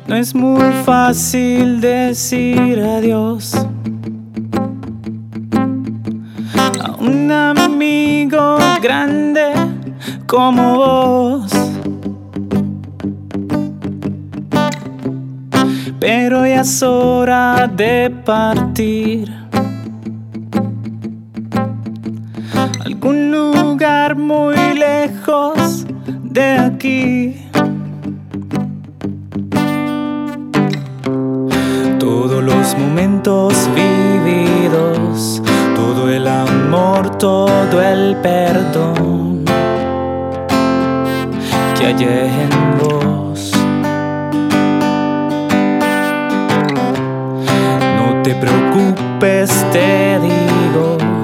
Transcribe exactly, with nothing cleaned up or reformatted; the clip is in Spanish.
No es muy fácil decir adiós a un amigo grande como vos, pero ya es hora de partir a algún lugar muy lejos de aquí. Todos los momentos vividos, todo el amor, todo el perdón que hay en vos. No te preocupes, te digo,